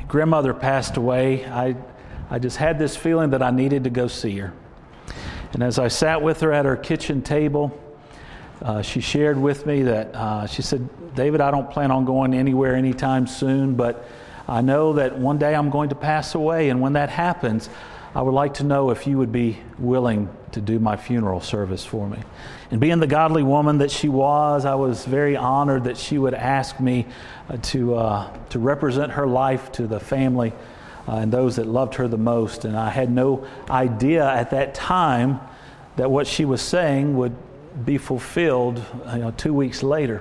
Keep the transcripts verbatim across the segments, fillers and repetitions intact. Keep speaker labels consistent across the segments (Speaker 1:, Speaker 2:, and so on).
Speaker 1: grandmother passed away, I, I just had this feeling that I needed to go see her. And as I sat with her at her kitchen table, uh, she shared with me that, uh, she said, David, I don't plan on going anywhere anytime soon, but I know that one day I'm going to pass away, and when that happens, I would like to know if you would be willing to do my funeral service for me. And being the godly woman that she was, I was very honored that she would ask me uh, to uh, to represent her life to the family uh, and those that loved her the most. And I had no idea at that time that what she was saying would be fulfilled, you know, two weeks later.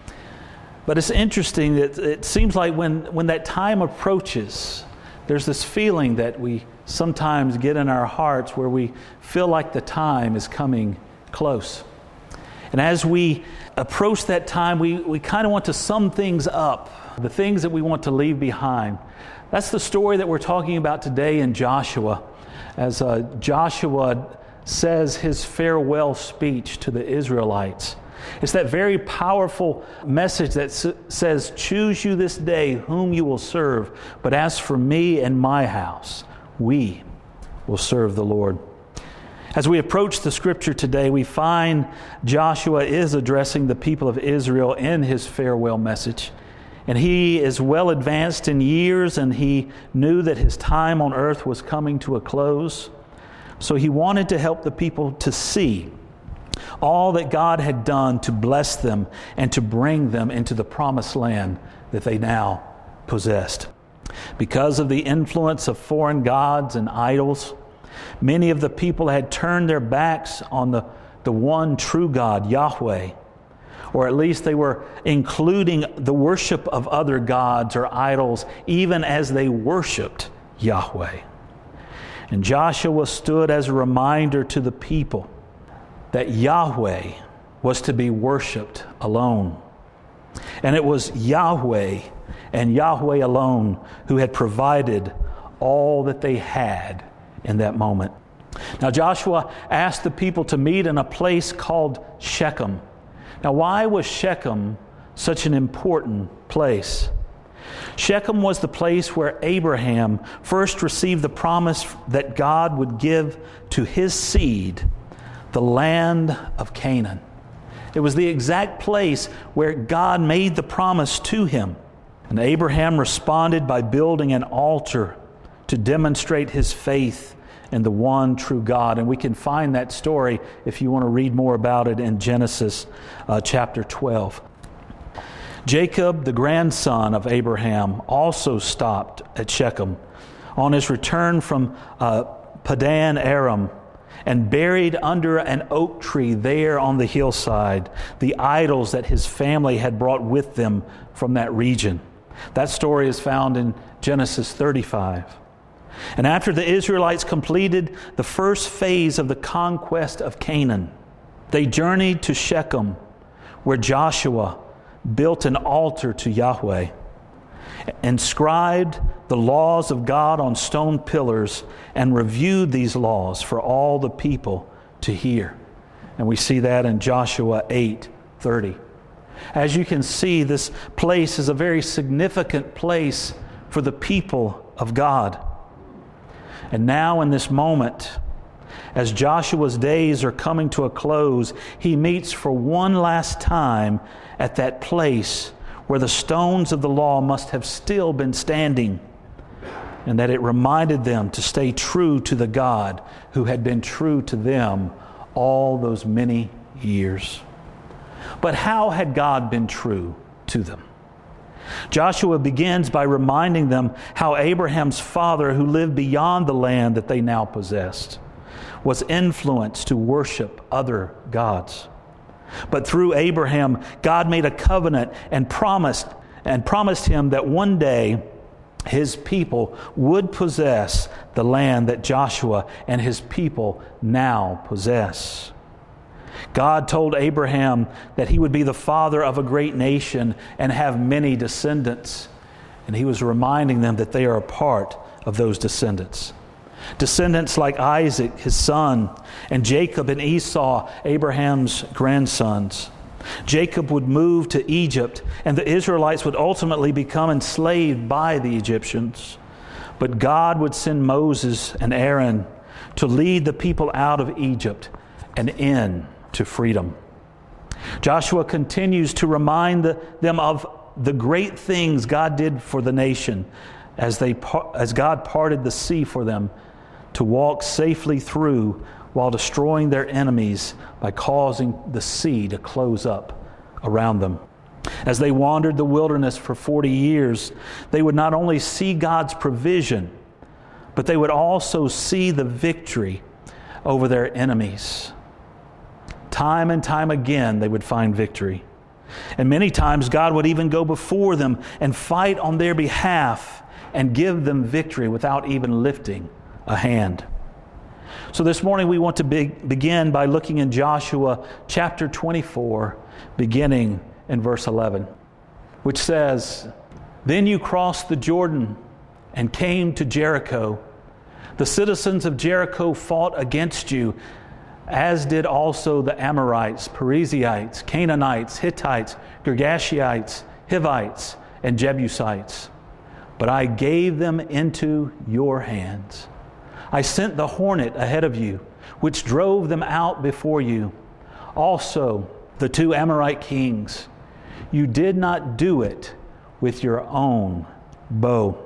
Speaker 1: But it's interesting that it seems like when, when that time approaches, there's this feeling that we sometimes get in our hearts where we feel like the time is coming close. And as we approach that time, we, we kind of want to sum things up, the things that we want to leave behind. That's the story that we're talking about today in Joshua, as uh, Joshua says his farewell speech to the Israelites. It's that very powerful message that s- says, choose you this day whom you will serve, but as for me and my house, we will serve the Lord. As we approach the scripture today, we find Joshua is addressing the people of Israel in his farewell message. And he is well advanced in years, and he knew that his time on earth was coming to a close. So he wanted to help the people to see all that God had done to bless them and to bring them into the promised land that they now possessed. Because of the influence of foreign gods and idols, many of the people had turned their backs on the, the one true God, Yahweh, or at least they were including the worship of other gods or idols even as they worshiped Yahweh. And Joshua stood as a reminder to the people that Yahweh was to be worshiped alone. And it was Yahweh and Yahweh alone who had provided all that they had in that moment. Now Joshua asked the people to meet in a place called Shechem. Now why was Shechem such an important place? Shechem was the place where Abraham first received the promise that God would give to his seed the land of Canaan. It was the exact place where God made the promise to him. And Abraham responded by building an altar to demonstrate his faith in the one true God. And we can find that story if you want to read more about it in Genesis uh, chapter twelve. Jacob, the grandson of Abraham, also stopped at Shechem on his return from uh, Padan Aram, and buried under an oak tree there on the hillside the idols that his family had brought with them from that region. That story is found in Genesis thirty-five. And after the Israelites completed the first phase of the conquest of Canaan, they journeyed to Shechem, where Joshua built an altar to Yahweh, inscribed the laws of God on stone pillars, and reviewed these laws for all the people to hear. And we see that in Joshua eight thirty. As you can see, this place is a very significant place for the people of God. And now in this moment, as Joshua's days are coming to a close, he meets for one last time at that place where the stones of the law must have still been standing, and that it reminded them to stay true to the God who had been true to them all those many years. But how had God been true to them? Joshua begins by reminding them how Abraham's father, who lived beyond the land that they now possessed, was influenced to worship other gods. But through Abraham, God made a covenant and promised and promised him that one day his people would possess the land that Joshua and his people now possess. God told Abraham that he would be the father of a great nation and have many descendants. And he was reminding them that they are a part of those descendants. Descendants like Isaac, his son, and Jacob and Esau, Abraham's grandsons. Jacob would move to Egypt, and the Israelites would ultimately become enslaved by the Egyptians. But God would send Moses and Aaron to lead the people out of Egypt and in to freedom. Joshua continues to remind the, them of the great things God did for the nation as they as God parted the sea for them to walk safely through while destroying their enemies by causing the sea to close up around them. As they wandered the wilderness for forty years, they would not only see God's provision, but they would also see the victory over their enemies. Time and time again, they would find victory. And many times, God would even go before them and fight on their behalf and give them victory without even lifting a hand. So this morning, we want to be- begin by looking in Joshua chapter twenty-four, beginning in verse eleven, which says, "Then you crossed the Jordan and came to Jericho. The citizens of Jericho fought against you, as did also the Amorites, Perizzites, Canaanites, Hittites, Girgashites, Hivites, and Jebusites. But I gave them into your hands. I sent the hornet ahead of you, which drove them out before you. Also, the two Amorite kings. You did not do it with your own bow."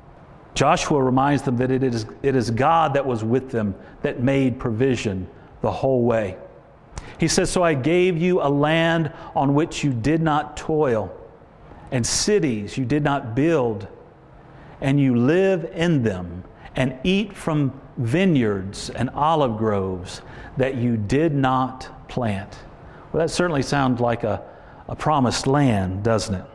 Speaker 1: Joshua reminds them that it is, it is God that was with them that made provision the whole way. He says, "So I gave you a land on which you did not toil, and cities you did not build, and you live in them, and eat from vineyards and olive groves that you did not plant." Well, that certainly sounds like a, a promised land, doesn't it?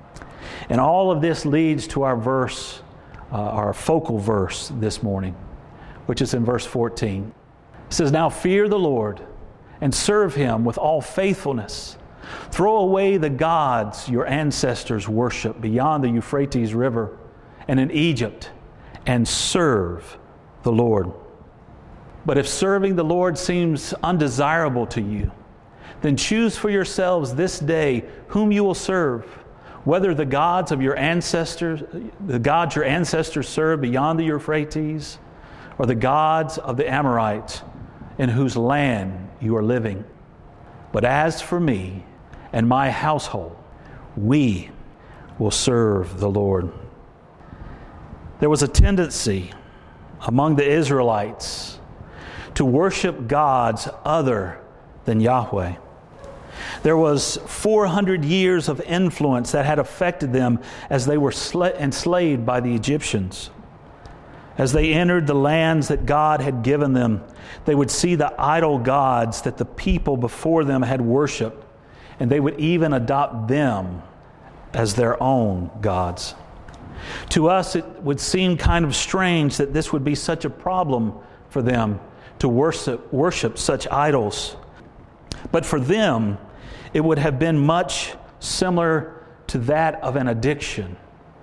Speaker 1: And all of this leads to our verse, uh, our focal verse this morning, which is in verse fourteen. It says, "Now fear the Lord and serve Him with all faithfulness. Throw away the gods your ancestors worshiped beyond the Euphrates River and in Egypt, and serve the Lord. But if serving the Lord seems undesirable to you, then choose for yourselves this day whom you will serve, whether the gods of your ancestors, the gods your ancestors served beyond the Euphrates, or the gods of the Amorites in whose land you are living. But as for me and my household, we will serve the Lord." There was a tendency among the Israelites to worship gods other than Yahweh. There was four hundred years of influence that had affected them as they were sla- enslaved by the Egyptians. As they entered the lands that God had given them, they would see the idol gods that the people before them had worshipped, and they would even adopt them as their own gods. To us, it would seem kind of strange that this would be such a problem for them to worship, worship such idols. But for them, it would have been much similar to that of an addiction.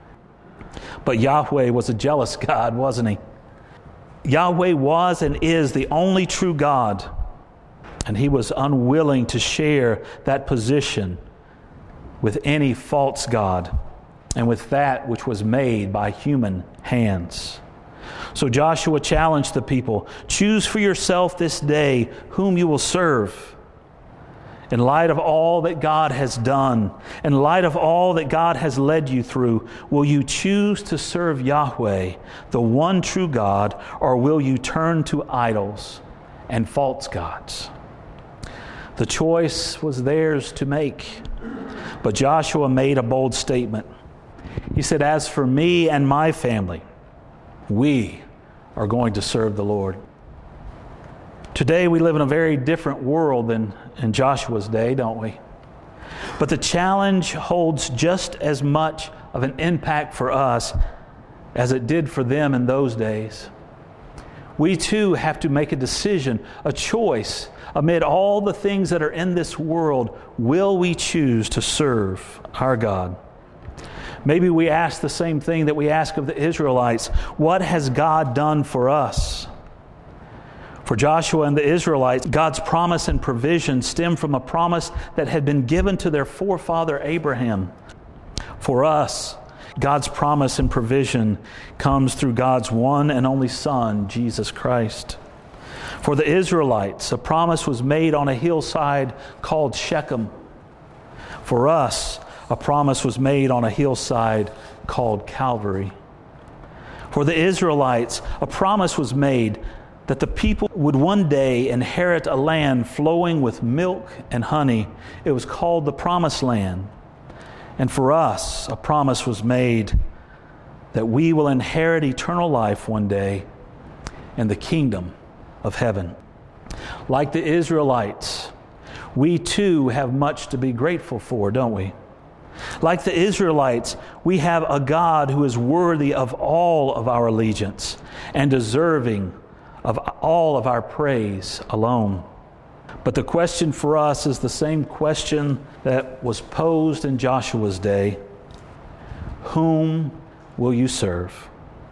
Speaker 1: But Yahweh was a jealous God, wasn't He? Yahweh was and is the only true God, and He was unwilling to share that position with any false god and with that which was made by human hands. So Joshua challenged the people, "Choose for yourself this day whom you will serve." In light of all that God has done, in light of all that God has led you through, will you choose to serve Yahweh, the one true God, or will you turn to idols and false gods? The choice was theirs to make. But Joshua made a bold statement. He said, "As for me and my family, we are going to serve the Lord." Today we live in a very different world than in Joshua's day, don't we? But the challenge holds just as much of an impact for us as it did for them in those days. We too have to make a decision, a choice. Amid all the things that are in this world, will we choose to serve our God? Maybe we ask the same thing that we ask of the Israelites. What has God done for us? For Joshua and the Israelites, God's promise and provision stemmed from a promise that had been given to their forefather Abraham. For us, God's promise and provision comes through God's one and only Son, Jesus Christ. For the Israelites, a promise was made on a hillside called Shechem. For us, a promise was made on a hillside called Calvary. For the Israelites, a promise was made that the people would one day inherit a land flowing with milk and honey. It was called the Promised Land. And for us, a promise was made that we will inherit eternal life one day in the kingdom of heaven. Like the Israelites, we too have much to be grateful for, don't we? Like the Israelites, we have a God who is worthy of all of our allegiance and deserving of all of our praise alone. But the question for us is the same question that was posed in Joshua's day. Whom will you serve?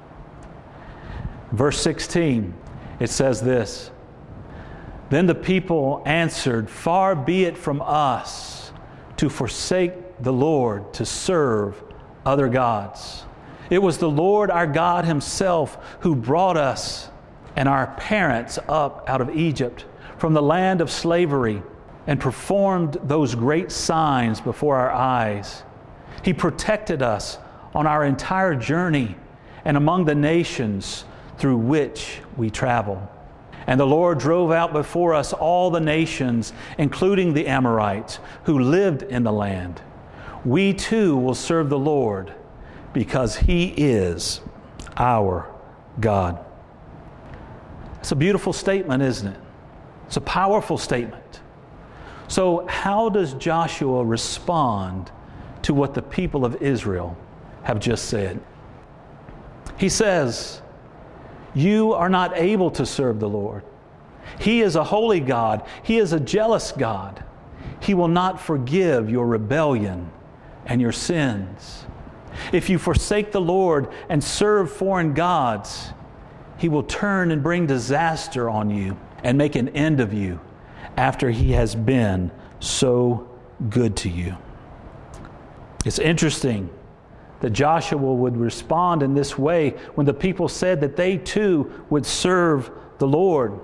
Speaker 1: Verse sixteen, it says this, Then the people answered, Far be it from us to forsake the Lord to serve other gods. It was the Lord our God Himself who brought us and our parents up out of Egypt from the land of slavery and performed those great signs before our eyes. He protected us on our entire journey and among the nations through which we travel. And the Lord drove out before us all the nations, including the Amorites, who lived in the land. We too will serve the Lord because He is our God. It's a beautiful statement, isn't it? It's a powerful statement. So how does Joshua respond to what the people of Israel have just said? He says, You are not able to serve the Lord. He is a holy God. He is a jealous God. He will not forgive your rebellion and your sins. If you forsake the Lord and serve foreign gods, He will turn and bring disaster on you and make an end of you after He has been so good to you. It's interesting that Joshua would respond in this way when the people said that they too would serve the Lord.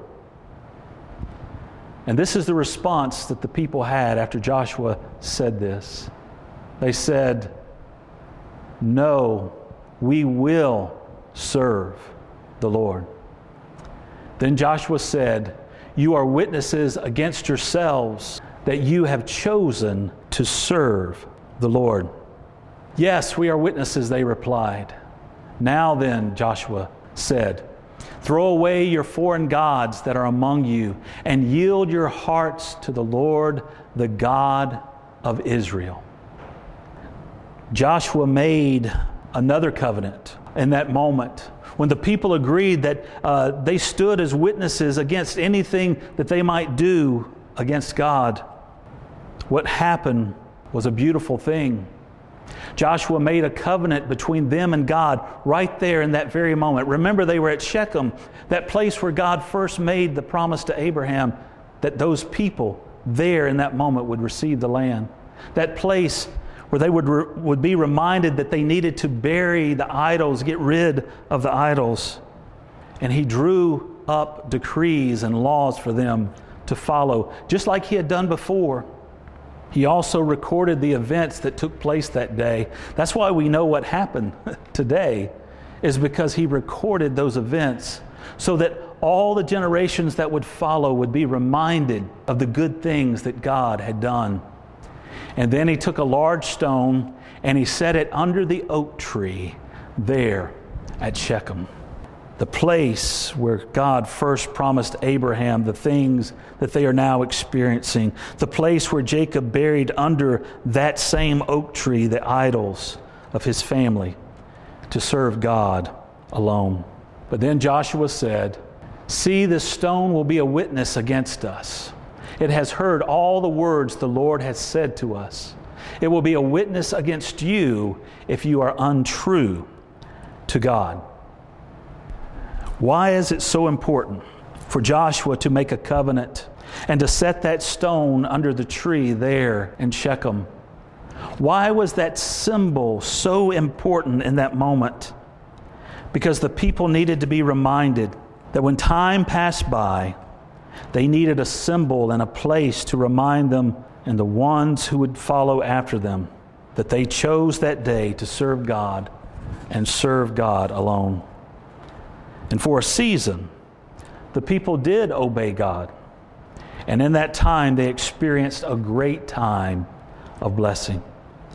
Speaker 1: And this is the response that the people had after Joshua said this. They said, No, we will serve the Lord. Then Joshua said, You are witnesses against yourselves that you have chosen to serve the Lord. Yes, we are witnesses, they replied. Now then, Joshua said, Throw away your foreign gods that are among you and yield your hearts to the Lord, the God of Israel. Joshua made another covenant in that moment when the people agreed that uh, they stood as witnesses against anything that they might do against God. What happened was a beautiful thing. Joshua made a covenant between them and God right there in that very moment. Remember, they were at Shechem, that place where God first made the promise to Abraham that those people there in that moment would receive the land. That place where they would, re- would be reminded that they needed to bury the idols, get rid of the idols. And He drew up decrees and laws for them to follow, just like He had done before. He also recorded the events that took place that day. That's why we know what happened today, is because He recorded those events so that all the generations that would follow would be reminded of the good things that God had done. And then He took a large stone and He set it under the oak tree there at Shechem, the place where God first promised Abraham the things that they are now experiencing, the place where Jacob buried under that same oak tree the idols of his family to serve God alone. But then Joshua said, See, this stone will be a witness against us. It has heard all the words the Lord has said to us. It will be a witness against you if you are untrue to God. Why is it so important for Joshua to make a covenant and to set that stone under the tree there in Shechem. Why was that symbol so important in that moment? Because the people needed to be reminded that when time passed by, they needed a symbol and a place to remind them and the ones who would follow after them that they chose that day to serve God and serve God alone. And for a season, the people did obey God. And in that time, they experienced a great time of blessing.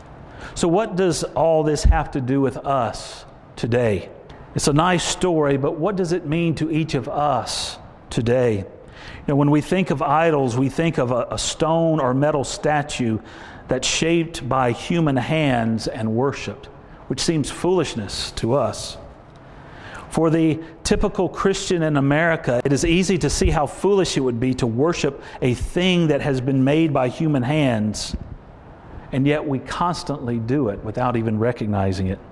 Speaker 1: So what does all this have to do with us today? It's a nice story, but what does it mean to each of us today? You know, when we think of idols, we think of a, a stone or metal statue that's shaped by human hands and worshipped, which seems foolishness to us. For the typical Christian in America, it is easy to see how foolish it would be to worship a thing that has been made by human hands, and yet we constantly do it without even recognizing it.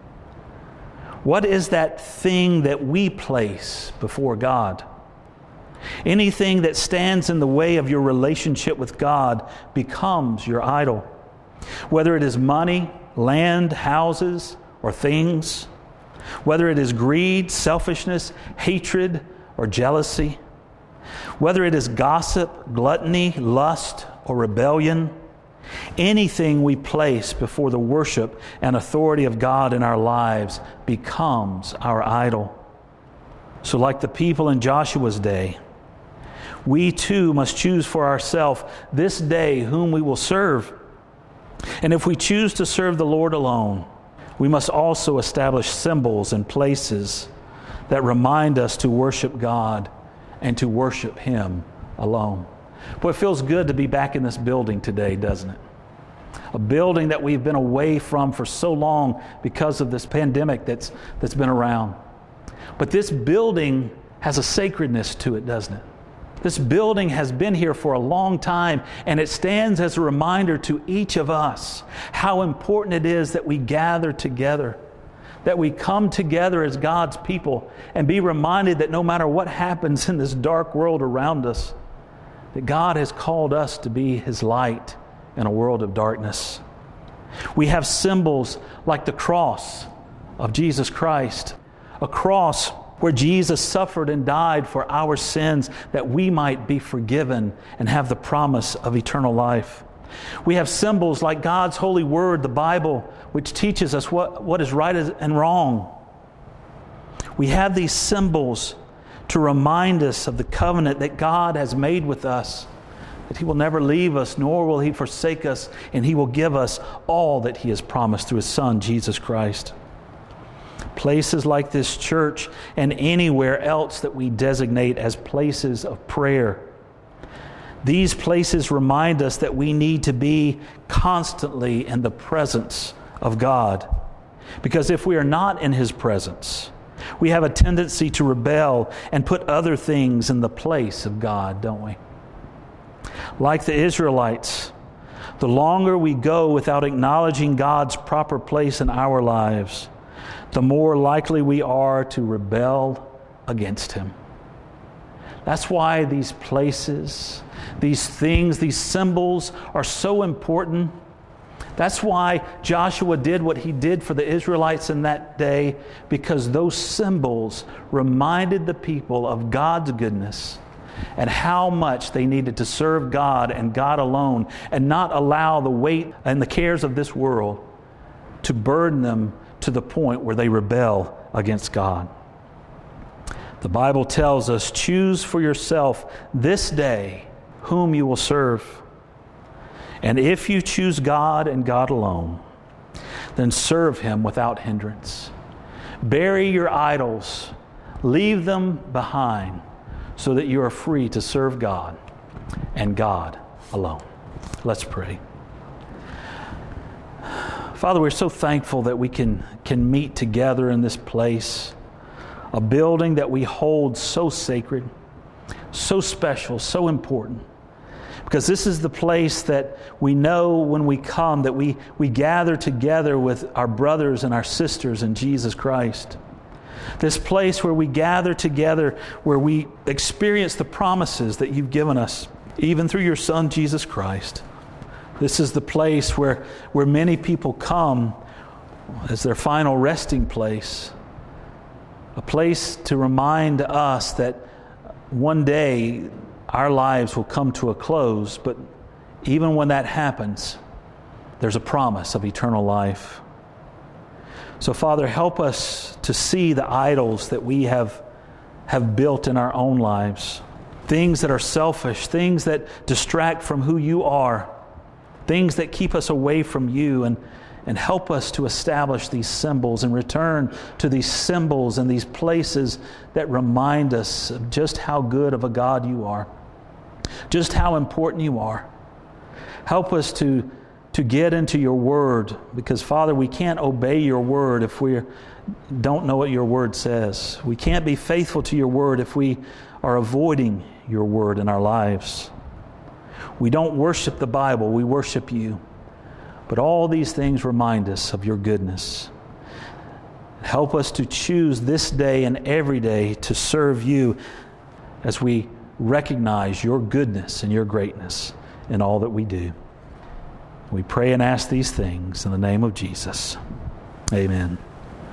Speaker 1: What is that thing that we place before God? Anything that stands in the way of your relationship with God becomes your idol. Whether it is money, land, houses, or things, whether it is greed, selfishness, hatred, or jealousy, whether it is gossip, gluttony, lust, or rebellion, anything we place before the worship and authority of God in our lives becomes our idol. So like the people in Joshua's day, we too must choose for ourselves this day whom we will serve. And if we choose to serve the Lord alone, we must also establish symbols and places that remind us to worship God and to worship Him alone. Boy, it feels good to be back in this building today, doesn't it? A building that we've been away from for so long because of this pandemic that's that's been around. But this building has a sacredness to it, doesn't it? This building has been here for a long time, and it stands as a reminder to each of us how important it is that we gather together, that we come together as God's people and be reminded that no matter what happens in this dark world around us, that God has called us to be His light in a world of darkness. We have symbols like the cross of Jesus Christ, a cross where Jesus suffered and died for our sins that we might be forgiven and have the promise of eternal life. We have symbols like God's holy word, the Bible, which teaches us what, what is right and wrong. We have these symbols to remind us of the covenant that God has made with us, that He will never leave us, nor will He forsake us, and He will give us all that He has promised through His Son, Jesus Christ. Places like this church and anywhere else that we designate as places of prayer. These places remind us that we need to be constantly in the presence of God. Because if we are not in His presence, we have a tendency to rebel and put other things in the place of God, don't we? Like the Israelites, the longer we go without acknowledging God's proper place in our lives, the more likely we are to rebel against Him. That's why these places, these things, these symbols are so important. That's why Joshua did what he did for the Israelites in that day, because those symbols reminded the people of God's goodness and how much they needed to serve God and God alone and not allow the weight and the cares of this world to burden them to the point where they rebel against God. The Bible tells us, choose for yourself this day whom you will serve. And if you choose God and God alone, then serve Him without hindrance. Bury your idols, leave them behind, so that you are free to serve God and God alone. Let's pray. Father, we're so thankful that we can, can meet together in this place, a building that we hold so sacred, so special, so important. Because this is the place that we know when we come that we, we gather together with our brothers and our sisters in Jesus Christ. This place where we gather together, where we experience the promises that you've given us, even through your Son, Jesus Christ. This is the place where, where many people come as their final resting place, a place to remind us that one day our lives will come to a close, but even when that happens, there's a promise of eternal life. So, Father, help us to see the idols that we have, have built in our own lives, things that are selfish, things that distract from who you are, things that keep us away from you, and, and help us to establish these symbols and return to these symbols and these places that remind us of just how good of a God you are, just how important you are. Help us to, to get into your word, because, Father, we can't obey your word if we don't know what your word says. We can't be faithful to your word if we are avoiding your word in our lives. We don't worship the Bible, we worship you. But all these things remind us of your goodness. Help us to choose this day and every day to serve you as we recognize your goodness and your greatness in all that we do. We pray and ask these things in the name of Jesus. Amen.